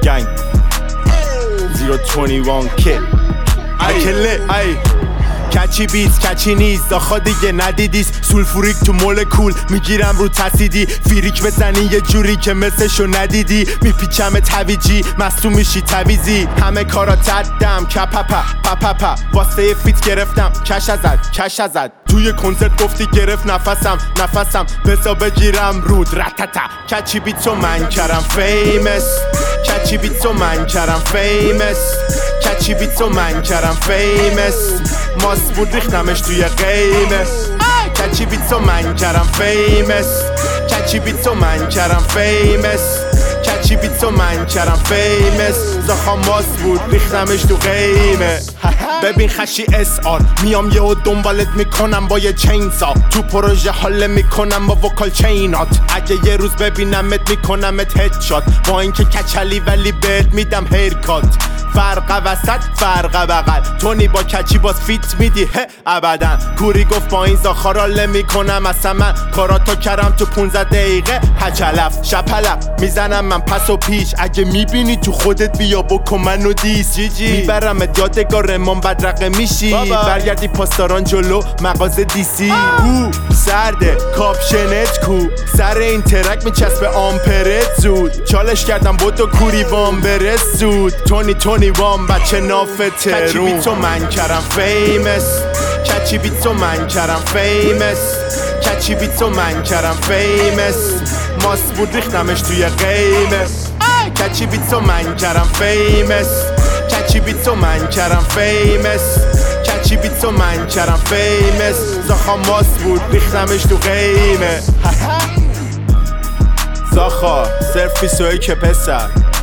gang 021 kid ای کچی بیز کچی نیست آخا دیگه ندیدیست سولفوریک تو مولکول میگیرم رو تسیدی فیریک بزنی یه جوری که مثلشو ندیدی میپیچم تویجی مستو میشی تویزی همه کارا تدم کپپا پپپا واسه فیت گرفتم کش ازد توی کنسرت گفتی گرفت نفسم بسا بگیرم رود رتتا کچی بیتو من کردم فیمس کچی بیتو من کردم فیمس کچی بیتو من کردم فیمس ماس بود ریختمش توی قیمه کچی بیتو من کردم فیمس کچی بیتو من کردم فیمس کچی بیتو من کردم فیمس زخا ماس بود ریختمش تو قیمه ببین خشی SR میام یهو دنبالت میکنم با یه چینسا تو پروژه حال میکنم با وکال چینات اگه یه روز ببینمت میکنمت هدشات با اینکه کچلی ولی بهت میدم هیرکات فرق وسط فرق بغل تونی با کچی باز فیت میدی ابدا کوری گفت با این زاخارا میکنم اصلا من کاراتو کردم تو 15 دقیقه هچلف شپلف میزنم من پس و پیش اگه میبینی تو خودت بیا بکن منو دیس میبرمت یادگار من بدرقه میشی برگردی پاسداران جلو مغازه دیسی سرده کاپشنت کو سر این ترک میچسبه آمپرت زود چالش کردم بودو کوری وام برس زود تونی وام بچه نافته کچی بیتو من کردم فیمس کچی بیتو من کردم فیمس کچی بیتو من کردم فیمس ماس بود ریختمش توی قیمه کچی بیتو من کردم فیمس کچی بیتو من کردم فیمس کچی بیتو من کردم فیمس زاخا ماس بود ریختمش تو قیمه زاخا صرف 21 که پسر